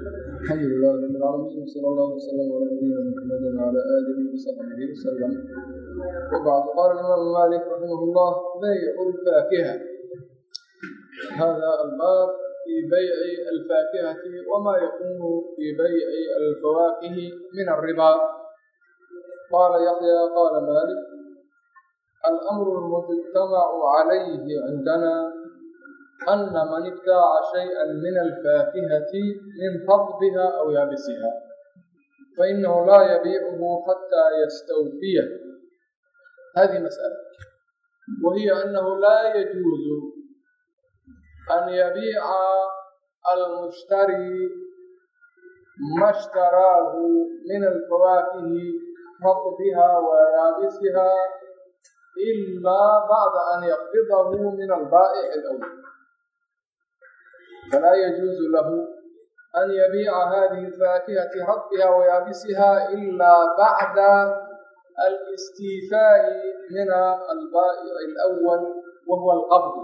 الحمد لله رب العالمين وصلى الله وسلم على نبينا محمد وعلى آله وصحبه وسلم. وبعد قال الإمام مالك رحمه الله: بيع الفاكهة. هذا الباب في بيع الفاكهة وما يكون في بيع الفواكه من الربا. قال يحيى قال مالك: الأمر المجتمع عليه عندنا أن من ابتاع شيئا من الفاكهة من رطبها أو يابسها فإنه لا يبيعه حتى يستوفيه. هذه مسألة، وهي أنه لا يجوز أن يبيع المشتري ما اشتراه من الفواكه رطبها ويابسها إلا بعد أن يقبضه من البائع الأول. فلا يجوز له أن يبيع هذه الفاكهة رطبها ويابسها إلا بعد الاستيفاء من البائع الأول وهو القبض.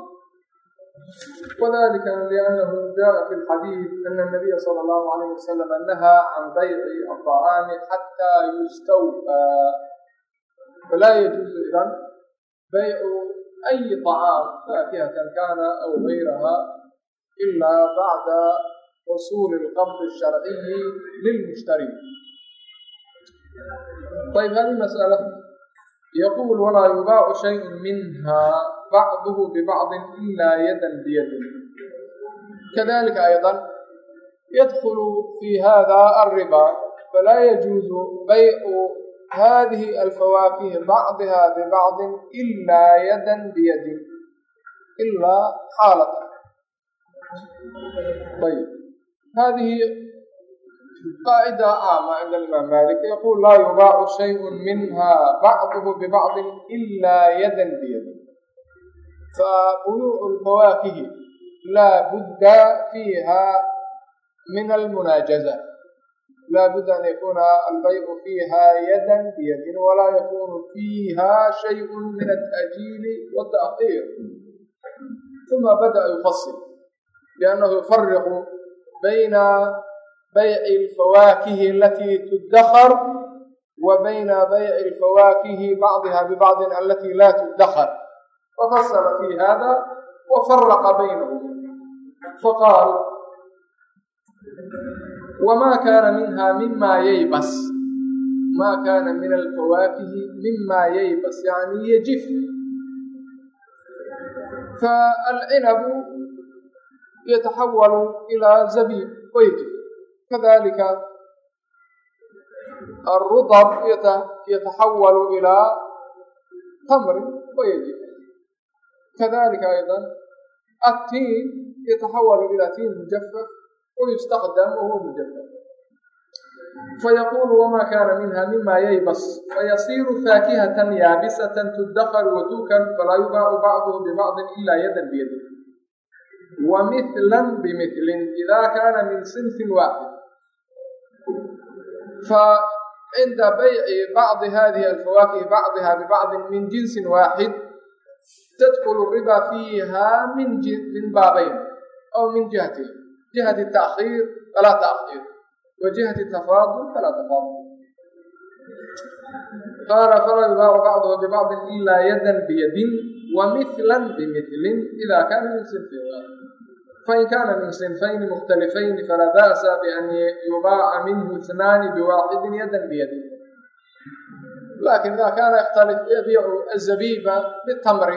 وذلك لأنه جاء في الحديث أن النبي صلى الله عليه وسلم نهى عن بيع الطعام حتى يستوفى. فلا يجوز إذن بيع أي طعام فاكهة كان أو غيرها إلا بعد وصول القبض الشرعي للمشتري. طيب، هذه مسألة. يقول: ولا يباع شيء منها بعضه ببعض إلا يدا بيد. كذلك أيضا يدخل في هذا الربا، فلا يجوز بيع هذه الفواكه بعضها ببعض إلا يدا بيد إلا حالة. طيب، هذه قاعدة عامة عند الإمام مالك، يقول: لا يباع شيء منها بعضه ببعض إلا يدا بيد. فبيوع الفواكه لا بد فيها من المناجزة، لا بد أن يكون البيع فيها يدا بيد، ولا يكون فيها شيء من التأجيل والتأخير. ثم بدأ يفصل، لأنه يفرق بين بيع الفواكه التي تدخر وبين بيع الفواكه بعضها ببعض التي لا تدخر، ففصل في هذا وفرق بينهم فقال: وما كان منها مما ييبس. ما كان من الفواكه مما ييبس يعني يجف. فالعنب يتحول إلى زبيب ويجف، كذلك الرطب يتحول إلى تمر ويجف، كذلك أيضا التين يتحول إلى تين مجفف ويستخدم وهو مجفف. فيقول: وما كان منها مما ييبس فيصير فاكهة يابسة تدخر وتوكل، فلا يباع بعضه ببعض إلا يدا بيد. ومثلا بمثل إذا كان من صنف واحد. فعند بيع بعض هذه الفواكه بعضها ببعض من جنس واحد تدخل الربا فيها من بابين أو من جهتين: جهة التأخير فلا تأخير، وجهة التفاضل فلا تفاضل. قال: فلا يباع بعضه ببعض إلا يدا بيد ومثلا بمثل إذا كان من صنف واحد. فإن كان من صنفين مختلفين فلا بأس بأن يباع منه اثنان بواحد يدا بيد. لكن إذا كان يختلف يبيع الزبيب بالتمر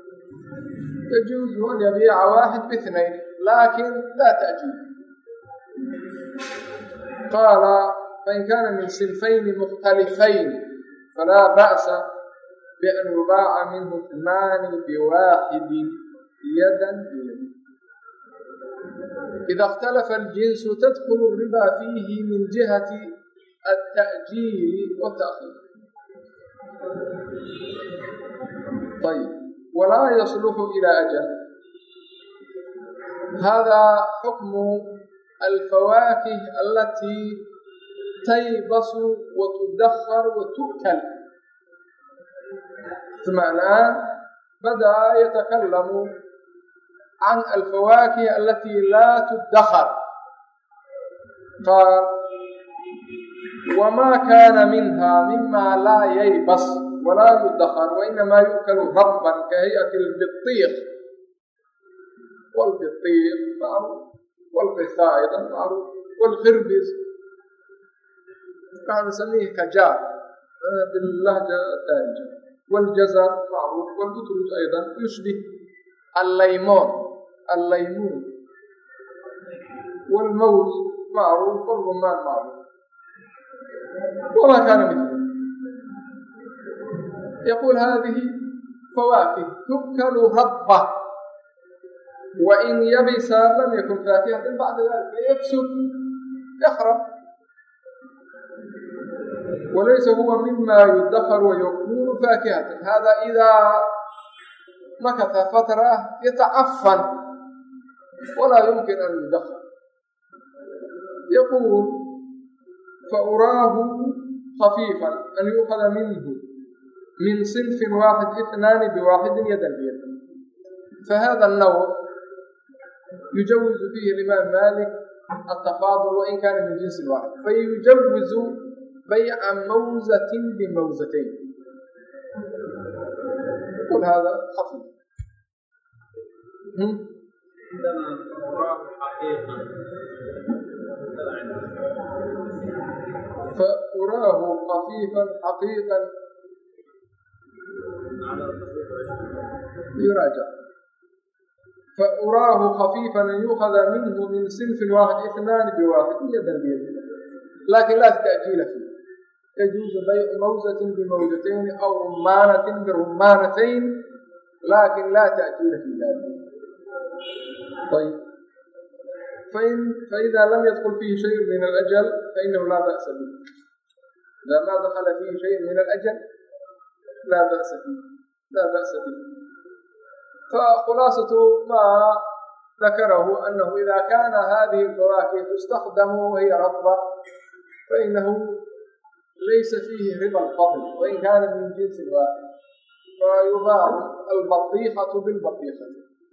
يجوز أن يبيع واحد باثنين، لكن لا تأجيل. قال: فإن كان من صنفين مختلفين فلا بأس بأن يباع منه اثنان بواحد يدا بيد. إذا اختلف الجنس تدخل الربا فيه من جهة التأجيل والتأخير. طيب، ولا يصلح إلى أجل. هذا حكم الفواكه التي تيبس وتدخر وتؤكل. ثم الآن بدأ يتكلم عن الفواكه التي لا تدخر. qaal wma kana minha mima laa yaybas walaa yudakar wainamaa yu'kalu radban kahay'ati اlbiطiiq wاlbiطiiq macruuf wاlqisaa ayضا macruuf wاlkhirbis نحن نسميه كجار باللهجة الدارجة والجزر معروف والبترج أيضا يشبه الليمون والموز معروف والرمان معروف وما كان مثله. يقول هذه فواكه تؤكل رطبة وإن يبس لم يكن فاكهة بعد ذلك يفسد يخرب وليس هو مما يدخر ويكون فاكهة. هذا إذا مكث فترة يتعفن ولا يمكن أن يدخر. يقول فأراه خفيفا أن يؤخذ منه من صنف واحد 2 بواحد يدا بيد. فهذا النوع يجوز فيه الإمام مالك التفاضل وإن كان من جنس واحد فيجوز بيع موزة بموزتين. يقول هذا خفيف. عندما أراه حقيقا فأراه خفيفا حقيقا يراجع. فأراه خفيفا يؤخذ منه من صنف واحد 2 بواحد يدا بيد لكن لا تأجيل فيه. يجوز بيع موزة بموزتين أو رمانة برمانتين لكن لا تأجيل في ذلك. طيب فإذا لم يدخل فيه شيء من الأجل فإنه لا بأس به. إذا ما دخل فيه شيء من الأجل لا بأس به. فخلاصة ما ذكره أنه إذا كان هذه الفواكه تستخدم وهي رطبة فإنه ليس فيه ربا الفضل وإن كان من جنس واحد فيباع البطيخة بالبطيخة.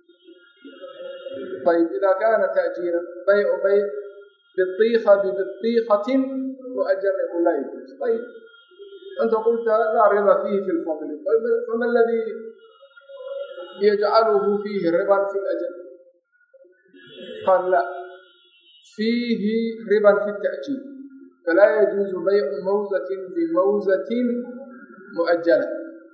طيب إذا كان تأجيرا بيع بطيخة ببطيخة مؤجر يقول لا يجوز. طيب أنت قلت لا ربا فيه في الفضل فما الذي يجعله فيه ربا في الأجل؟ قال لا فيه ربا في التأجير فلا يجوز بيع موزة بموزة مؤجلة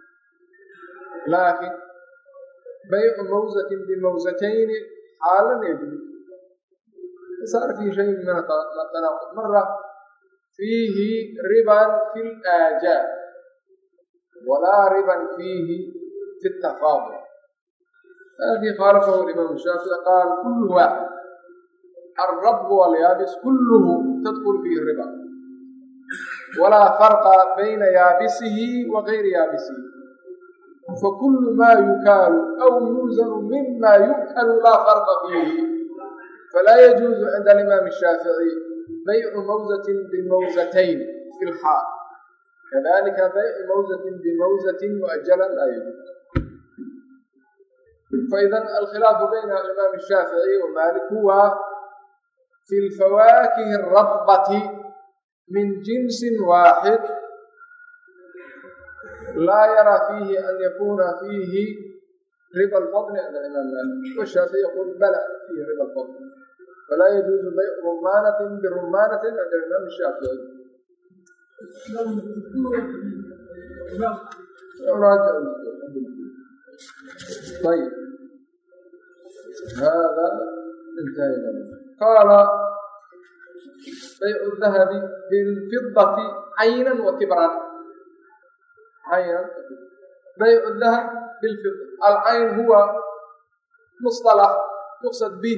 لكن بيع موزة بموزتين حالا يجوز. صار فيه شيء من التناقض. مرة فيه ربا في الآجال ولا ربا فيه في التفاضل. هذه خالفه الإمام الشافعي قال كل واحد الرطب واليابس كله تدخل فيه الربا ولا فرق بين يابسه وغير يابسه فكل ما يكال أو يوزن مما يؤكل لا فرق فيه. فلا يجوز عند الإمام الشافعي بيع موزة بموزتين في الحال كذلك بيع موزة بموزة مؤجلة لا يجوز. فإذا الخلاف بين الإمام الشافعي ومالك هو في الفواكه الرطبة من جنس واحد لا يرى فيه أن يكون فيه ربا الفضل عند الإمام مالك والشافعي يقول بلى فيه ربا الفضل فلا يجوز بيع رمانة برمانة عند الإمام الشافعي. طيب هذا انتهينا. قال بيع الذهب بالفضة عينا وتبرا. بيع الذهب بالفضة. العين هو مصطلح يقصد به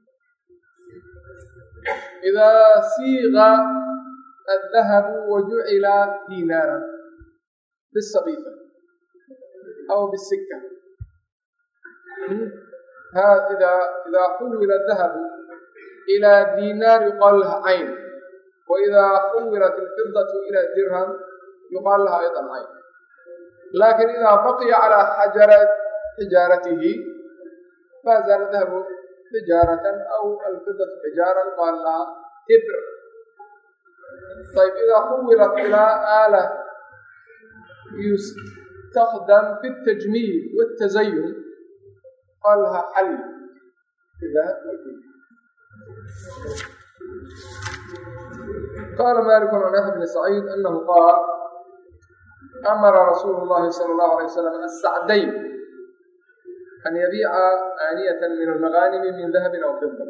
إذا صيغ الذهب وجعل دينارا بالصبيفة أو بالسكة. إذا حول الذهب إلى دينار يقال لها عين وإذا حولت الفضة إلى درهم يقال لها أيضا عين. لكن إذا بقي على حجارته ما زال الذهب حجارة أو الفضة حجارة يقال لها تبر طيب إذا حولت إلى آلة يستخدم في التجميل والتزين قال لها حل الذهب والفضة. قال مالك عن يحيى بن سعيد أنه قال أمر رسول الله صلى الله عليه وسلم السعدين أن يبيع آنية من المغانم من ذهب أو فضة.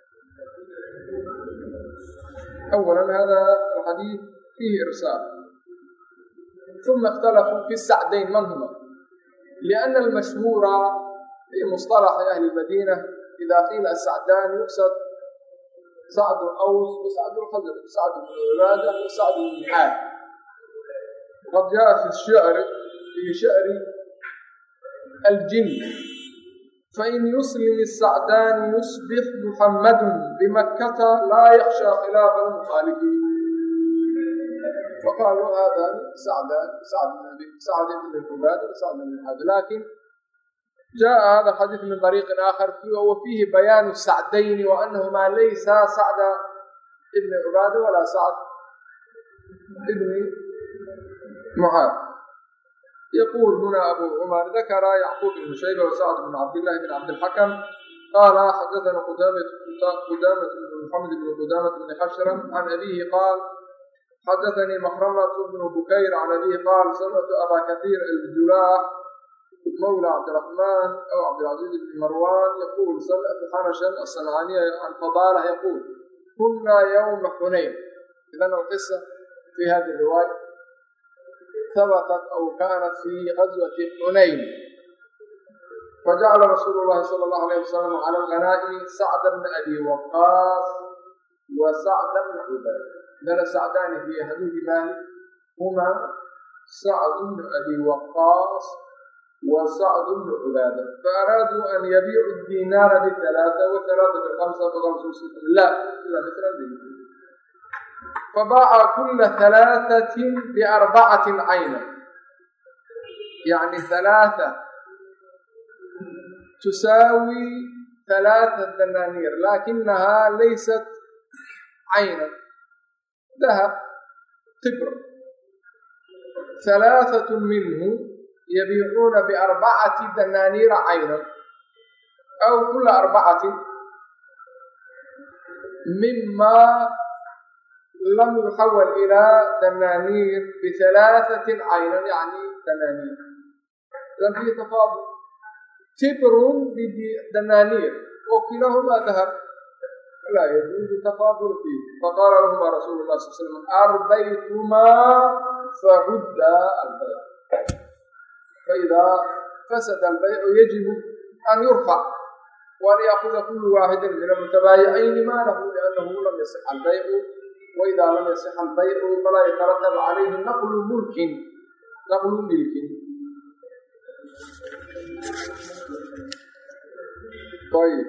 أولا هذا الحديث فيه إرسال، ثم اختلفوا في السعدين من هما، لأن المشهور في مصطلح أهل المدينة إذا قيل السعدان يقصد سعد الأوس وسعد الخضر، سعد بن عبادة وسعد بن معاذ. وقد جاء في الشعر في شعر الجن فإن يسلم السعدان يصبح محمد بمكة لا يخشى خلاف المخالفين. فقالوا هذا سعدان سعد بن عبادة وسعد بن معاذ، لكن جاء هذا الحديث من طريق آخر وفيه بيان السعدين وأنهما ليس سعد بن عبادة ولا سعد بن معاذ. يقول هنا أبو عمر ذكر يعقوب بن شيبة وسعد بن عبد الله بن عبد الحكم قال حدثنا قدامة بن محمد بن قدامة بن خشرم عن أبيه قال حدثني مخرمة بن بكير عن أبيه قال سمعت أبا كثير الجلاح مولى عبد الرحمن أو عبد العزيز بن مروان يقول سمعت حنشا الصنعاني عن فضالة يقول كنا يوم حنين. إذن القصة في هذه الرواية ثبتت أو كانت في غزوة حنين، فجعل رسول الله صلى الله عليه وسلم على الغنائم سعد بن أبي وقاص وسعد بن عبادة. إذن السعدان في حديث مالك هما سعد بن أبي وقاص وسعد بن عبادة، فأرادوا أن يبيعوا الدينار بالثلاثة والثلاثة بالخمسة فخمسة ستة لا إلا مثل الدين، فباع كل ثلاثة بأربعة عينا، يعني ثلاثة تساوي 3 دنانير لكنها ليست عينا، ذهب تبر، 3 منه يبيعون ب4 دنانير عينا أو كل 4 مما لم يحول إلى دنانير ب3 عينا يعني دنانير، لم فيه تفاضل، تبر بدنانير وكلاهما ذهب لا يجوز التفاضل فيه. فقال لهما رسول الله صلى الله عليه وسلم أربيتما فهد البيع، فإذا فسد البيع يجب أن يرفع وأن يأخذ كل واحد من المتبايعين ماله لأنه لم يصح البيع، وإذا لم يصح البيع فلا يترتب عليه نقل ملك. طيب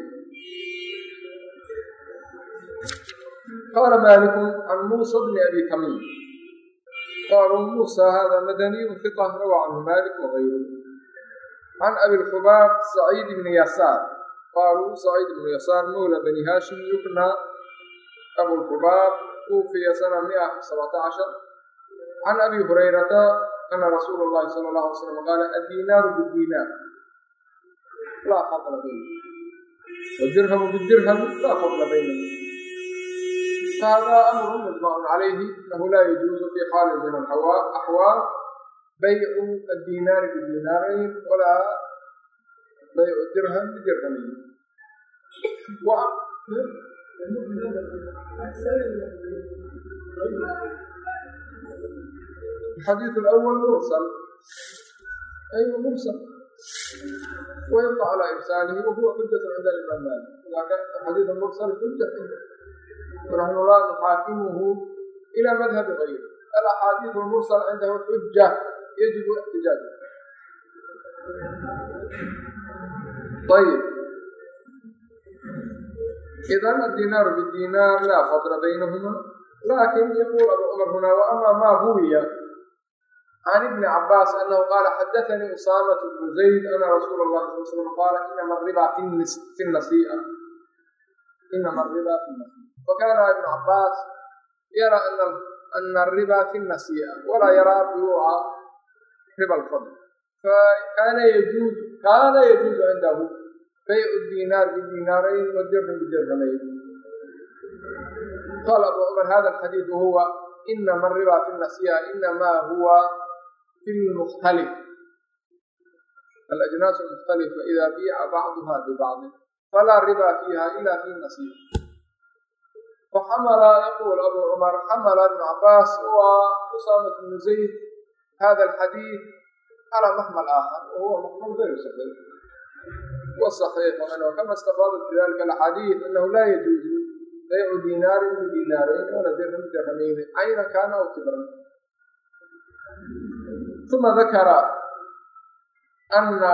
قال مالك عن موسى بن أبي تميم قالوا موسى هذا مدني ثقة روى عنه مالك وغيره. عن أبي الحباب سعيد بن يسار قالوا سعيد بن يسار مولى بني هاشم يكنى أبو الحباب توفي سنة 117. عن أبي هريرة أن رسول الله صلى الله عليه وسلم قال الدينار بالدينار لا فضل بينه والدرهم بالدرهم لا فضل بينه، فهذا أمر مجمع عليه أنه لا يجوز في حال من الأحوال بيع الدينار بالدينارين ولا بيع الدرهم بدرهمين. الحديث الأول مرسل، أيوة مرسل ويبقى على إرساله وهو حجة عند الإمام مالك، لكن الحديث المرسل حجة ونحن لا نحاكمه إلى مذهب غيره. الأحاديث المرسل عنده حجة يجب احتجاجه. طيب إذن الدينار بالدينار لا فضل بينهما، لكن يقول أبو عمر هنا وأما ما روي عن ابن عباس أنه قال حدثني أسامة بن زيد أن رسول الله صلى الله عليه وسلم قال إنما الربا في النسيئة، إنما الربا في النسيئة. فكان ابن عباس يرى أن الربا في النسيئة ولا يرى بيوع ربا الفضل، فكان يجوز عنده بيع الدينار بالدينارين والدرهم بالدرهمين. قال أبو عمر هذا الحديث وهو إنما الربا في النسيئة إنما هو في المختلف، الأجناس المختلفة إذا بيع بعضها ببعض فلا ربا فيها إلا في النسيئة. فحمل يقول أبو عمر حمل ابن عباس وأسامة بن زيد هذا الحديث على محمل آخر وهو محمل غير صحيح. والصحيح منه كما استفادت في ذلك الحديث أنه لا يجوز بيع دينار بدينارين ولا درهم بدرهمين عينا كان أو كبرا. ثم ذكر أن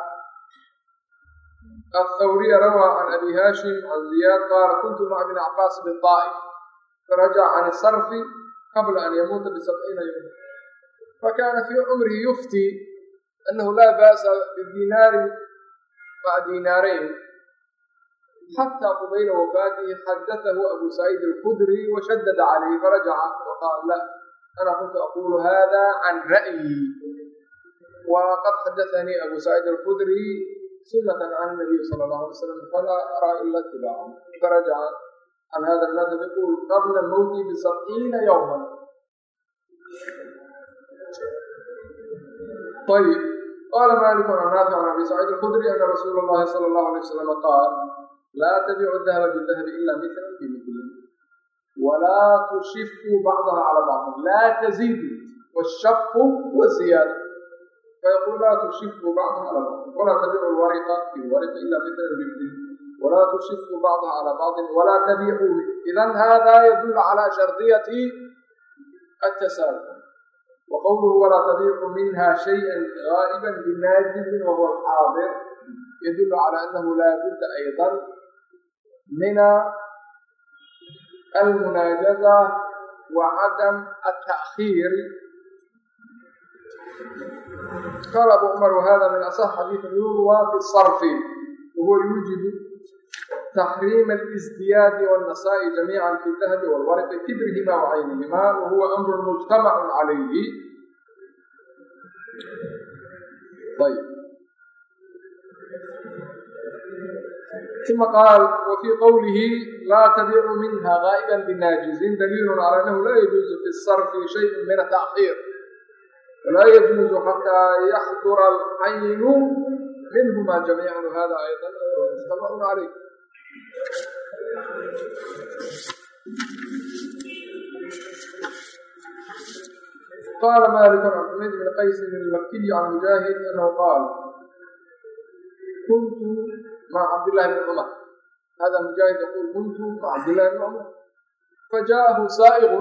الثوري روى عن أبي هاشم عن زياد قال كنت مع ابن عباس بالطائف فرجع عن الصرف قبل أن يموت ب70 يوما، فكان في عمره يفتي أنه لا بأس بالدينار مع دينارين حتى قبيل وفاته حدثه أبو سعيد الخدري وشدد عليه فرجع وقال لا أنا كنت أقول هذا عن رأيي وقد حدثني أبو سعيد الخدري سنة عن النبي صلى الله عليه وسلم فلا أرى إلا اتباعه، فرجع عن هذا المذهب يقول قبل الموت ب70 يوما. طيب قال مالك عن نافع عن أبي سعيد الخدري أن رسول الله صلى الله عليه وسلم قال لا تبيع الذهب بالذهب إلا مثلا بمثل ولا تشفوا بعضها على بعض لا تزيدوا والشف والزيادة، فيقول لا تشفوا بعضها على بعض ولا تبيعوا الورق بالورق إلا مثلا بمثل ولا تشفوا بعضها على بعض ولا تبيعوا. إذن هذا يدل على شرطية التساوي. وقوله ولا تبيعوا منها شيئا غائبا بناجز وهو الحاضر يدل على أنه لا بد أيضا من المناجزة وعدم التأخير. قال أبو عمر وهذا من أصح حديث يروى في الصرف وهو يوجب تحريم الازدياد والنساء جميعا في الذهب والورق كبرهما وعينهما وهو أمر مجتمع عليه. طيب ثم قال وفي قوله لا تبيع منها غائبا بالناجز دليل على أنه لا يجوز في الصرف شيء من التأخير ولا يجوز حتى يحضر العين منهما جميعا وهذا أيضا مجتمع عليه. قال مالك عن حميد بن قيس المكي عن مجاهد أنه قال كنت مع عبد الله بن عمر، هذا مجاهد يقول كنت مع عبد الله بن عمر فجاءه سائق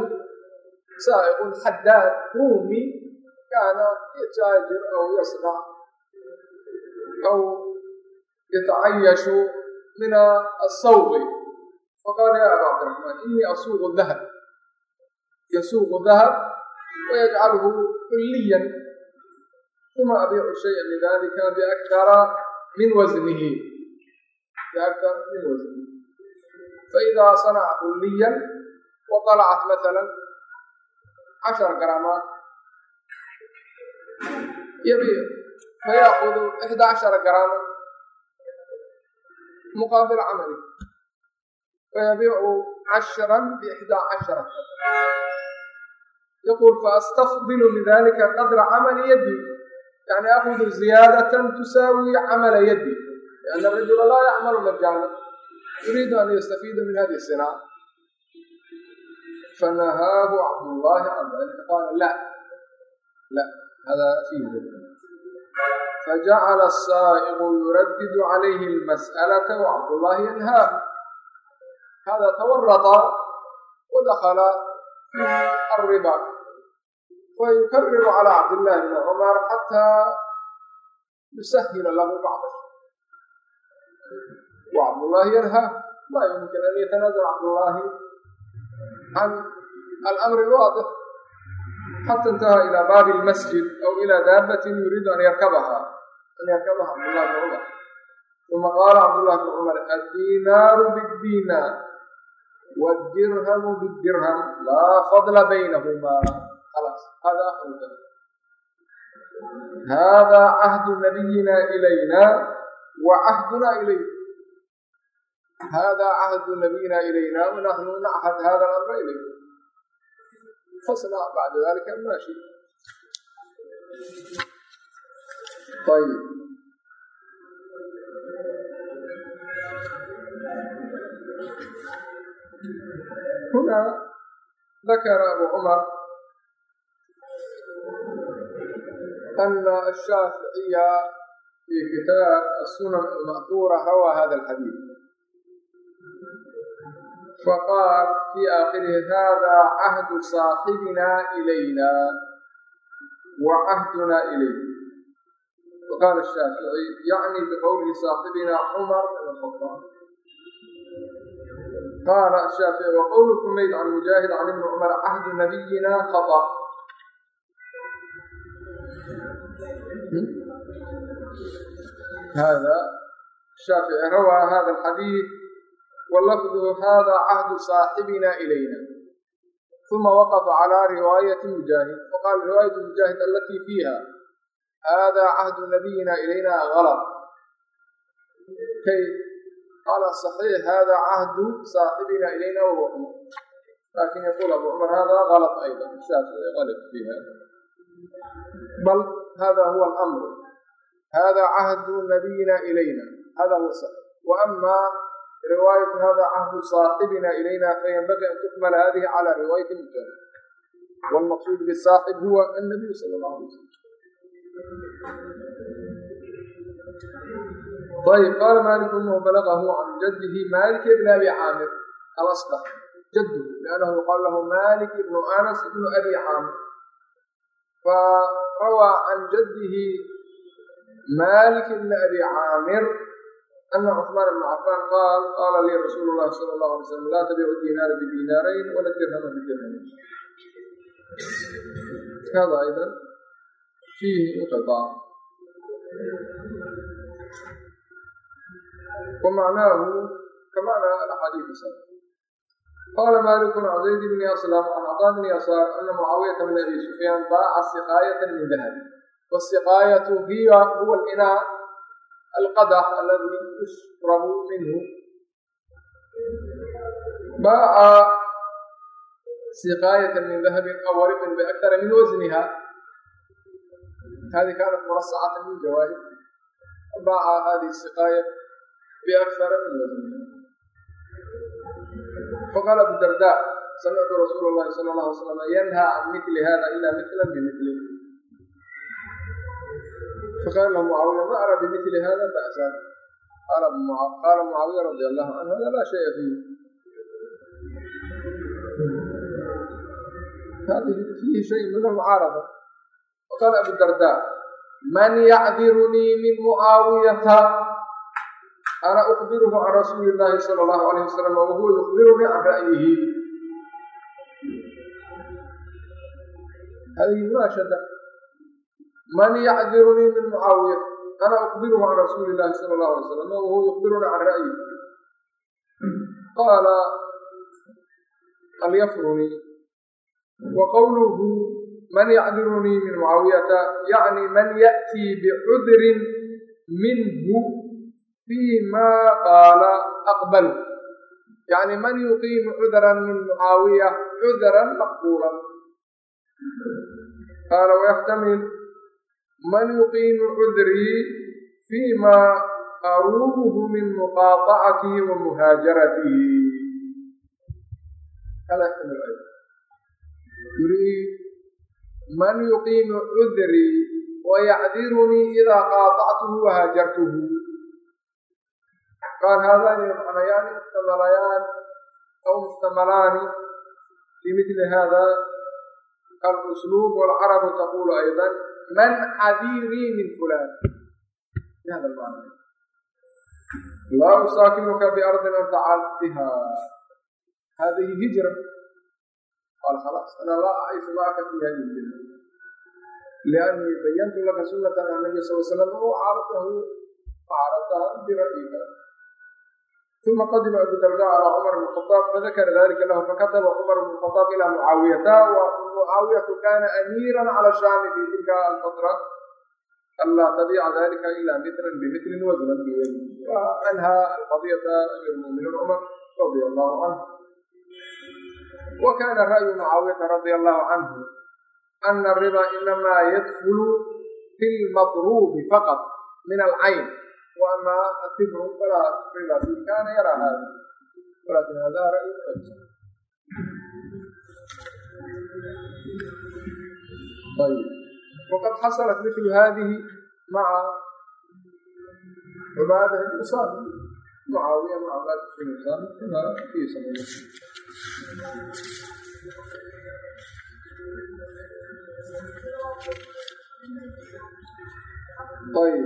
حداد رومي كان يتاجر أو يصنع أو يتعيش من الصوغ، فقال يا أبا عبد الرحمن إني أصوغ الذهب، يصوغ الذهب ويجعله كليا ثم أبيع الشيء لذلك بأكثر من وزنه فإذا صنع كليا وطلعت مثلا 10 جرامات يبيع فيأخذ 11 جراما مقابل عمله فيبيع 10 ب11. يقول فأستفضل من ذلك قدر عمل يدي، يعني أخذ زيادة تساوي عمل يدي، لأن الرجل لا يعمل مجانا يريد أن يستفيد من هذه الصناعة. فنهاه عبد الله عن ذلك قال لا هذا فيه ذلك. فجعل السائق يردد عليه المسألة وعبد الله ينهاه. هذا تورط ودخل في الربا ويكرر على عبد الله بن عمر حتى يسهل له بعض الشيء وعبد الله ينهى. لا يمكن أن يتنازل عبد الله عن الأمر الواضح حتى انتهى إلى باب المسجد أو إلى دابة يريد أن يركبها عبد الله بن عمر. ثم قال عبد الله بن عمر الدينار بالدينار والدرهم بالدرهم لا فضل بينهما خلاص هذا آخر الكلام. هذا عهد نبينا إلينا وعهدنا إليه. هذا عهد نبينا إلينا ونحن نعهد هذا الأمر إليه فاصنع بعد ذلك ماشي. طيب هنا ذكر أبو عمر أن الشافعي في كتاب السنن المأثورة روى هذا الحديث فقال في آخره هذا عهد صاحبنا إلينا وعهدنا إليه. وقال الشافعي يعني بقوله صاحبنا عمر بن الخطاب. قال الشافعي وقول حميد عن مجاهد عن ابن عمر عهد نبينا خطأ. هذا الشافعي روى هذا الحديث واللفظ هذا عهد صاحبنا إلينا ثم وقف على رواية مجاهد وقال رواية مجاهد التي فيها هذا عهد نبينا إلينا غلط. كيف؟ قال الصحيح هذا عهد صاحبنا إلينا وهو عمر. لكن يقول أبو عمر هذا غلط أيضا. الشافعي غلط في هذا بل هذا هو الأمر. هذا عهد نبينا إلينا هذا هو صحيح. وأما رواية هذا عهد صاحبنا إلينا فينبغي أن تكمل هذه على رواية مجاهد والمقصود بالصاحب هو النبي صلى الله عليه وسلم. طيب قال مالك أنه بلغه عن جده مالك بن أبي عامر الأصبح جده لأنه يقال له مالك بن أنس بن أبي عامر فروى عن جده مالك بن أبي عامر أن عثمان بن عفان قال لي رسول الله صلى الله عليه وسلم لا تبيع الدينار بدينارين ولا الدرهم بدرهمين. هذا أيضا فيه انقطاع ومعناه كمعنى الأحاديث السابقة. قال مالك عن زيد بن أسلم عن عطاء بن يسار أن معاوية بن أبي سفيان باع سقاية من ذهب والسقاية هو الإناء القدح الذي يشرب منه. باع سقاية من ذهب أو ورق بأكثر من وزنها. هذه كانت مرصعة من جواهر باع هذه السقاية بأكثر من وزنها. فقال أبو الدرداء سمعت رسول الله صلى الله عليه وسلم ينهى عن مثل هذا إلا مثلا بمثله. فقال له معاوية ما أرى بمثل هذا بأسا. قال معاوية رضي الله عنه هذا لا شيء فيه. هذه فيه شيء من المعارضة. وقال أبو الدرداء من يعذرني من معاوية أنا أخبره عن رسول الله صلى الله عليه وسلم وهو يخبرني عن رأيه. هذه مناشدة. من يعذرني من معاوية أنا أخبره عن رسول الله صلى الله عليه وسلم وهو يخبرني عن رأيه. قال اليفرني. وقوله من يعذرني من معاوية يعني من يأتي بعذر منه فيما قال أقبل يعني من يقيم عذرا من معاوية عذرا مقبولا. قال ويحتمل من يقيم عذري فيما أروه من مقاطعته ومهاجرته. هذا يحتمل أيضا يريد من يقيم عذري ويعذرني إذا قاطعته وهاجرته. قال هذان المعنيان محتملان أو محتملان في مثل هذا الأسلوب. والعرب تقول أيضا من حذيري من فلان بهذا المعنى لا أساكنك بأرض أنت عالتها هذه هجرة. قال خلاص أنا لا أعيش معك في هذه الدنيا لأني بينت لك سنة النبي صلى الله عليه وسلم وعارضتها برأيك ثم قدم أبو الدرداء على عمر بن الخطاب فذكر ذلك له فكتب عمر بن الخطاب إلى معاوية ومعاوية كان أميرا على الشام في تلك الفترة ألا تبيع ذلك إلا مثلا بمثل وزنا بوزن وأنهى القضية أمير المؤمنين عمر رضي الله عنه. وكان رأي معاوية رضي الله عنه أن الربا إنما يدخل في المضروب فقط من العين وأما التبر فلا ربا فيه كان يرى هذا ولكن هذا رأي طيب. وقد حصلت مثل هذه مع عبادة بن صامت معاوية مع عبادة بن صامت كما في صحيح مسلم. طيب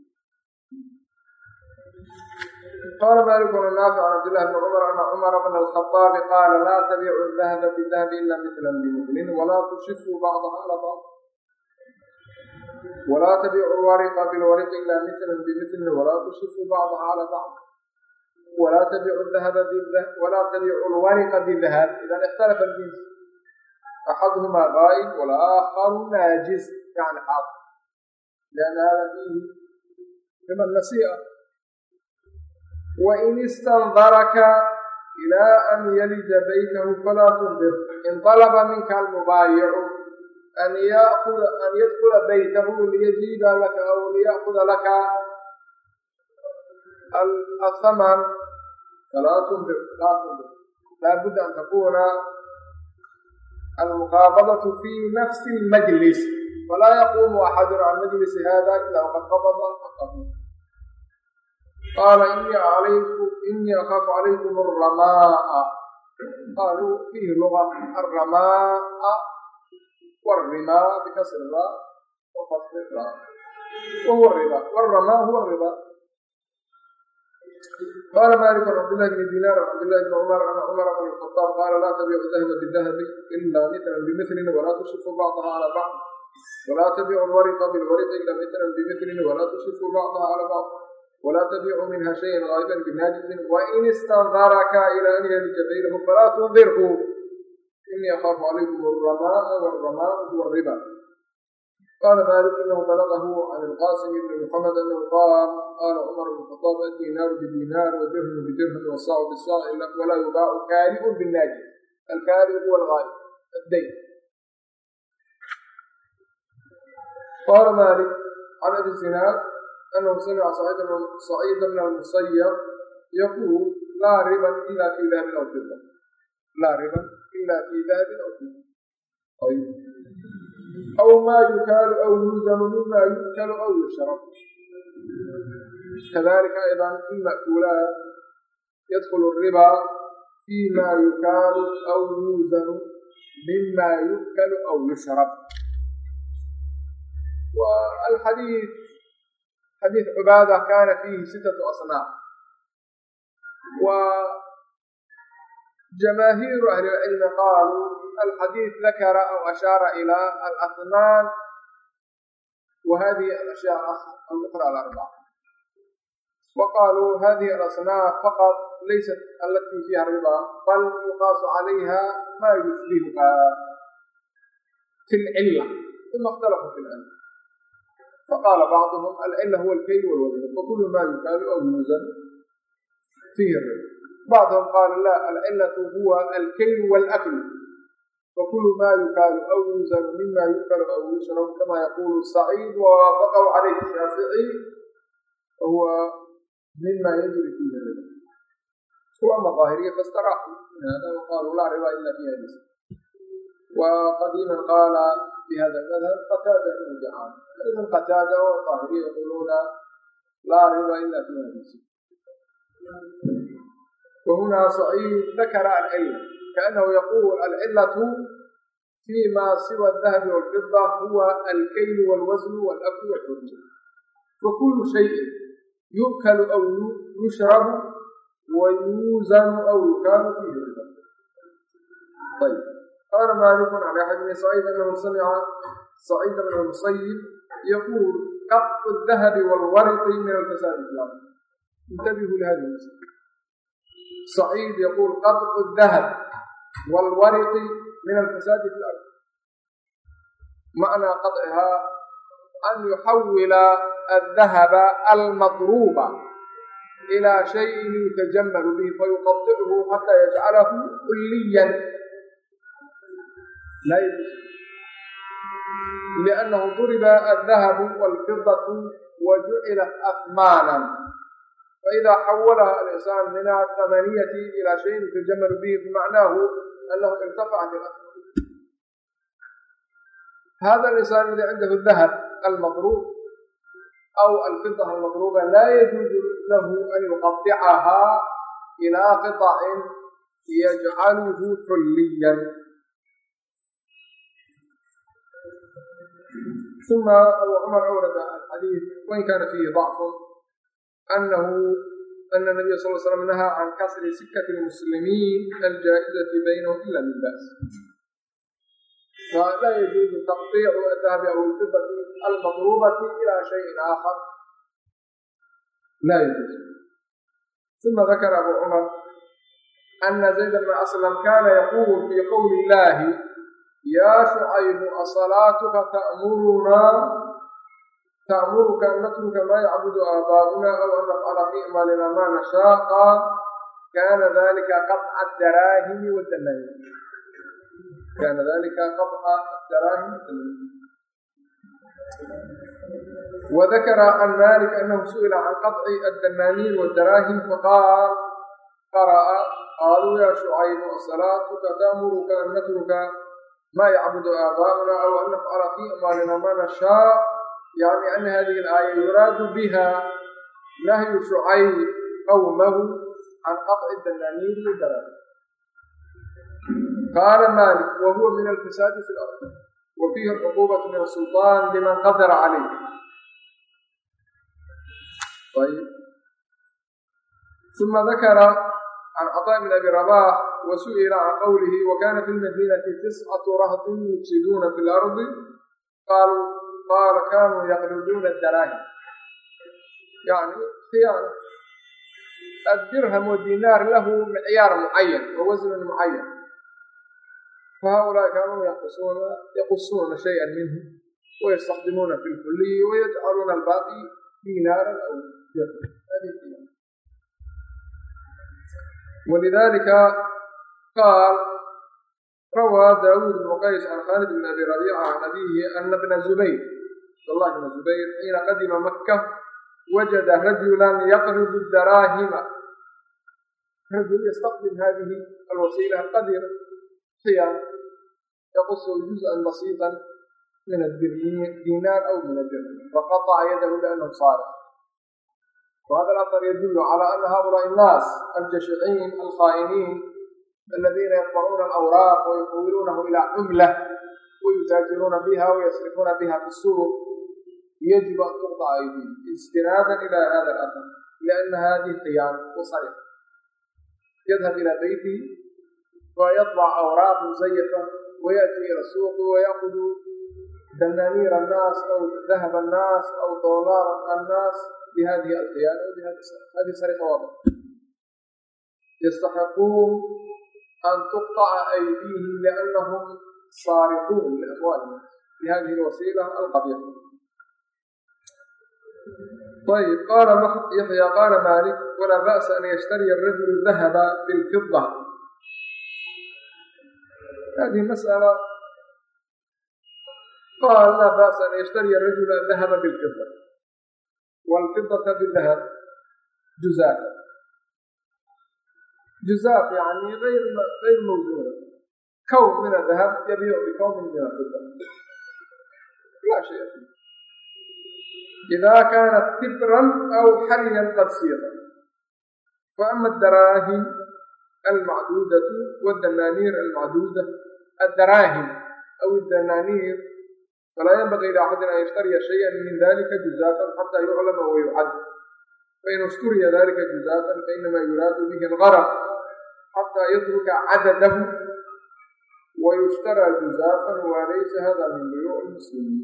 قال مالك بن نافع عن عبد الله بن عمر أن عمر بن الخطاب قال لا تبيعوا الذهب بالذهب إلا مثلا بمثل ولا تشفوا بعضها على بعض ولا تبيعوا الورق بالورق إلا مثلا بمثل ولا تشفوا بعضها على بعض ولا تبيعوا الذهب بالذهب ولا تبيعوا الورق بالذهب إذا اختلف الجنس أحدهما غائب والآخر ناجز يعني حاضر لأن هذا فيه كما النسيئة. وإن استنظرك إلى أن يلج بيته فلا تنظر إن طلب منك المبايع أن يدخل بيته ليجيد لك أو ليأخذ لك الثمن فلا تنظر لا بد أن تكون المقابضة في نفس المجلس فلا يقوم أحد عن مجلس هذا إلا وقد قبض فقط. قال إني أخاف عليكم الرماء قالوا فيه لغة الرماء والرماء بكسر الراء وفتح الراء وهو الربا والرماء هو الربا. قال مالك عن عبد الله بن دينار عن عبد الله بن عمر أن عمر بن الخطاب قال لا تبيعوا الذهب بالذهب إلا مثلا بمثل ولا تشفوا بعضها على بعض ولا تبيعوا الورق بالورق إلا مثلا بمثل ولا تشفوا بعضها على بعض ولا تبيعوا منها شيئا غائبا بناجز وإن استنظرك إلى أن يلج بينه فلا تنظره إني أخاف عليكم الرماء والرماء هو الربا. قال مالك إنه بلغه عن القاسم بن محمد أنه قال عمر بن الخطاب الدينار بدينار والدرهم بدرهم والصاع بالصاع ولا يباع كارئ بالناجز. الكارئ هو الغائب الدين. قال مالك عن أبي الزناد أنه سمع سعيد بن المسيب يقول لا ربا إلا في ذهب أو فضة لا ربا إلا في ذهب أو فضة طيب. أو ما يكال أو يوزن مما يؤكل أو يشرب كذلك أيضا في المأكولات يدخل الربا فيما يكال أو يوزن مما يؤكل أو يشرب. والحديث حديث عبادة كان فيه 6 أصناف وجماهير أهل العلم قالوا الحديث ذكر أو أشار إلى الأثمان وهذه الأشياء الأخرى الأربعة وقالوا هذه الأصناف فقط ليست التي فيها الربا بل يقاس عليها ما يشبهها في العلة ثم اختلفوا في العلة فقال بعضهم العلة هو الكيل والوزن فكل ما يكال أو يوزن فيه الربا. بعضهم قال لا العلة هو الكيل والأكل فكل ما يكال أو يوزن مما يؤكل أو يشرب كما يقول السعيد ووافقه عليه الشافعي وهو مما يجري فيه الربا. وأما الظاهرية فاستراحوا من هذا وقالوا لا ربا إلا في هذا. وقديما قال بهذا المذهب قتادة بن جعان إذن قتادة والظاهرية يقولون لا ربا إلا في هذا. وهنا سعيد ذكر العلة كأنه يقول العلة فيما سوى الذهب والفضة هو الكيل والوزن والأكل والحج فكل شيء يؤكل أو يشرب ويوزن أو يكال فيه الربا. طيب قال مالك عن يحيى بن سعيد أنه سمع سعيد بن المسيب يقول قطع الذهب والورق من الفساد في الأرض. انتبهوا لهذه المسألة صعيد يقول قطع الذهب والورق من الفساد في الأرض. معنى قطعها أن يحول الذهب المضروب إلى شيء يتجمل به فيقطعه حتى يجعله كليا، لا يجوز، لأنه ضرب الذهب والفضة وجعلت أثمانا، فإذا حولها الإنسان من الثمانية إلى شيء يتجمل به بمعناه أنه ارتفعت الأثمان. هذا الإنسان الذي عنده الذهب المضروب أو الفضة المضروبة لا يجوز له أن يقطعها إلى قطع يجعله كليا. ثم أبو عمر أورد الحديث وإن كان فيه ضعف أن النبي صلى الله عليه وسلم نهى عن كسر سكة المسلمين الجائزة بينهم إلا بالبأس، فلا يجوز تقطيع الذهب أو الفضة المضروبة إلى شيء آخر، لا يجوز. ثم ذكر أبو عمر أن زيد بن أسلم كان يقول في قول الله يا شعيب أصلاتك تأمرك أن نترك ما يعبد آباؤنا أو أن نفعل في أعمالنا ما نشاء، كان ذلك قطع الدراهم والدنانير. كان ذلك قطع الدراهم والدنانير. وذكر عن مالك أنه سئل عن قطع الدنانير والدراهم فقال قالوا يا شعيب أصلاتك تأمرك أن نترك ما يعبد آباؤنا أو أن نفعل في أعمالنا ما نشاء، يعني أن هذه الآية يراد بها نهي شعيب قومه عن قطع الدنانير والدراهم. قال مالك وهو من الفساد في الأرض وفيه العقوبة من السلطان لمن قدر عليه. طيب، ثم ذكر عن عطاء بن أبي رباح وسئل عن قوله وكان في المدينة 9 رهط يفسدون في الأرض، قال كانوا يقلدون الدراهم، يعني خيانة. الدرهم والدينار له معيار معين ووزن معين، فهؤلاء كانوا يقصون شيئا منه ويستخدمون في الكلي ويجعلون الباقي دينارا أو درهم. هذه خيانة. ولذلك قال روى داود بن قيس عن خالد بن أبي ربيعة عن أبيه أن ابن الزبير عبد الله بن الزبير حين قدم مكة وجد رجلا يقرض الدراهم، رجل يستخدم هذه الوسيلة القديرة خيانة، يقص جزءا بسيطا من الدينار أو من الدرهم فقطع يده لأنه صارف. وهذا الأثر يدل على أن هؤلاء الناس الجشعين الخائنين الذين يطبعون الأوراق ويحولونه إلى عملة ويتاجرون بها ويصرفون بها في السوق يجب أن تقطع أيديهم استنادا إلى هذا الأثر، لأن هذه خيانة وسرقة. يذهب إلى بيته ويطبع أوراق مزيفة ويأتي إلى السوق ويأخذ دنانير الناس أو ذهب الناس أو دولار الناس بهذه الخيانة وبهذه السرقة. هذه سرقة واضحة، يستحقون أن تقطع أيديهم لأنهم سارقون لأموالهم بهذه الوسيلة القبيحة. طيب، قال يحيى قال مالك ولا بأس أن يشتري الرجل الذهب بالفضة. هذه مسألة. قال لا بأس أن يشتري الرجل الذهب بالفضة والفضة بالذهب جزاف يعني غير موزونة، كوم من الذهب يبيع بكوم من الفضة لا شيء فيه إذا كانت تبرا أو حليا قد صيغا. فأما الدراهم المعدودة والدنانير المعدودة، الدراهم أو الدنانير فلا ينبغي لأحد أن يشتري شيئا من ذلك جزافا حتى يعلم ويعد، فإن اشتري ذلك جزافا فإنما يراد به الغرض حتى يترك عدده ويشترى جزافا وليس هذا من بيوع المسلمين.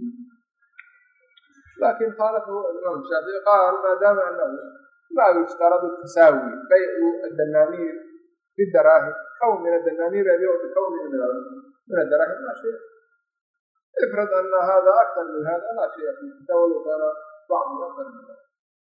لكن خالفه الإمام الشافعي قال ما دام أنه لا يشترط التساوي بيع الدنانير بالدراهم أو من الدنانير يبيع بكون من الدراهم لا شيء. افرض أن هذا أكثر من هذا لا شيء فيه ولو كان بعض أكثر من هذا.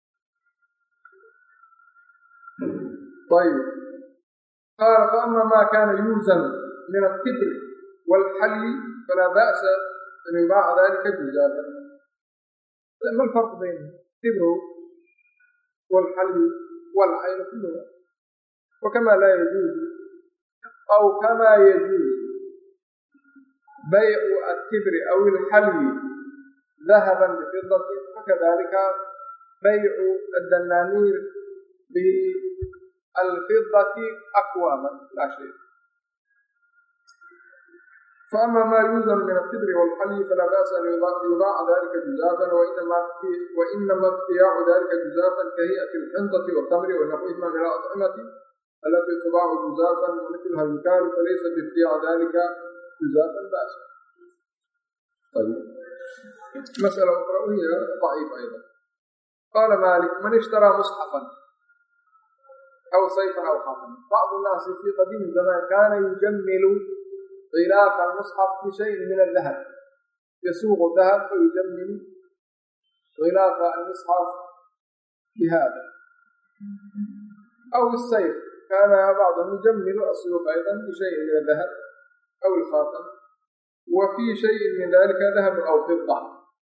طيب قال فأما ما كان يوزن من التبر والحلي فلا بأس أن يباع ذلك جزافا. ما الفرق بين التبر والحلي والعين كلها؟ وكما لا يجوز أو كما يجوز بيع التبر أو الحلي ذهبا بفضة فكذلك بيع الدنانير بالفضة أقواما لا شيء. فأما ما يوزن من التبر والحلي فلا بأس أن يباع ذلك جزافا وإنما ابتياع ذلك جزافا كهيئة الحنطة والتمر ونحوهما من الأطعمة التي تباع جزافا ومثلها يكال فليس بابتياع ذلك جزافا بأس. طيب مسألة أخرى وهي ضعيفة أيضا. قال مالك من اشترى مصحفا أو سيفا أو خاتما. بعض الناس في قديم الزمان كان يجمل غلاف المصحف بشيء من الذهب، يسوق الذهب فيجمل غلاف المصحف بهذا، أو السيف كان بعضهم يجمل السيوف أيضا بشيء من الذهب أو الخاتم، وفي شيء من ذلك ذهب أو فضة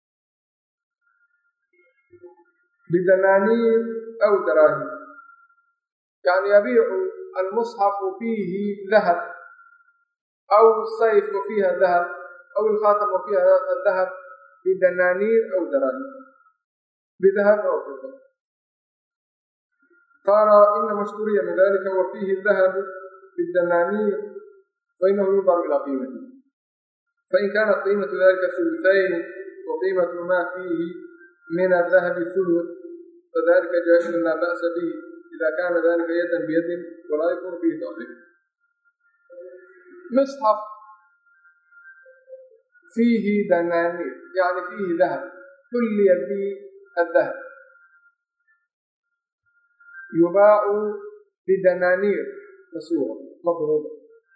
بدنانير أو دراهم. يعني يبيع المصحف فيه ذهب أو السيف وفيها ذهب أو الخاتم وفيها الذهب بدنانير أو دراهم بذهب أو فضة. قال إنما اشتري من ذلك وفيه الذهب بالدنانير فإنه ينظر إلى قيمته، فإن كانت قيمة ذلك ثلثين وقيمة ما فيه من الذهب ثلث فذلك جائز لا بأس به إذا كان ذلك يدا بيد ولا يكون فيه تأخير. مصحف فيه دنانير يعني فيه ذهب كلي به الذهب يباع بدنانير مسوغة مضروبة.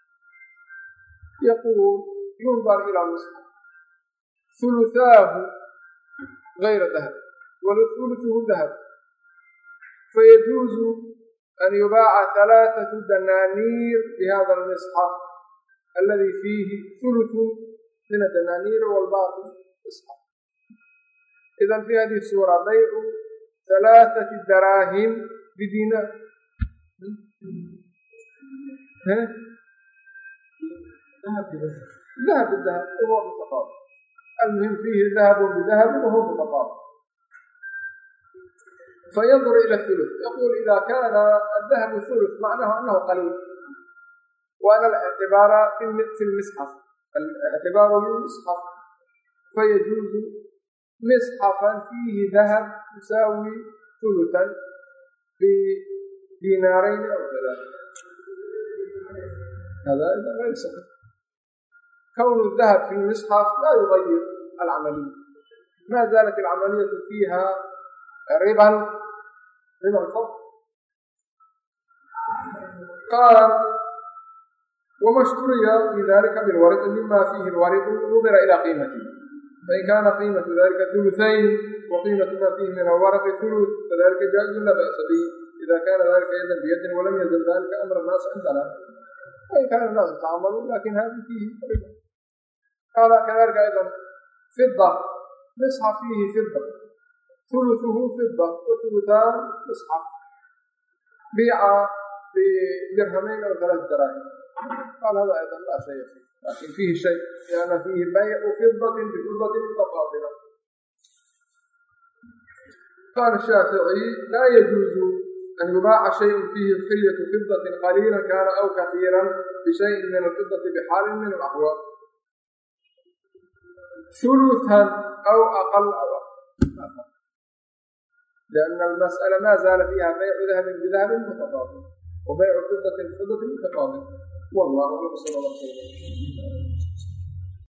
يقول ينظر إلى المصحف ثلثاه غير ذهب وثلثه ذهب فيجوز أن يباع 3 دنانير بهذا المصحف الذي فيه ثلث من الدنانير والباقي مصحف. إذن في هذه الصورة بيع 3 دراهم بدينار. ذهب بالذهب وهو متفاضل. المهم فيه ذهب بذهب وهو متفاضل. فينظر إلى الثلث يقول إذا كان الذهب ثلث معناه أنه قليل وأنا الاعتبار في المصحف الاعتبار بالمصحف فيجوز مصحفا فيه ذهب يساوي ثلثا بدينارين أو 3. هذا إذا غير صحيح. كون الذهب في المصحف لا يغير العملية، ما زالت العملية فيها ربا الفضل. قال وما اشتري في ذلك بالورق مما فيه الورق نظر إلى قيمته، فإن كان قيمة ذلك ثلثين وقيمة ما فيه من الورق ثلث فذلك جائز لا بأس به إذا كان ذلك يدا بيد ولم يزل ذلك أمر الناس عندنا، وإن كان الناس يتعاملون لكن هذه فيه ربا. قال كذلك أيضا فضة مصحف فيه فضة ثلثه فضة وثلثان مصحف بيع بدرهمين أو 3 دراهم. قال هذا أيضا لا شيء فيه، لكن فيه شيء لأن فيه بيع فضة بفضة متفاضلة. قال الشافعي لا يجوز أن يباع شيء فيه حلية فضة قليلا كان أو كثيرا بشيء من الفضة بحال من الأحوال ثلثا أو أقل أو أقل، لأن المسألة ما زال فيها بيع ذهب بذهب متفاضل وبيع فضة بفضة متفاضل. والله أعلم. صلى الله عليه وسلم.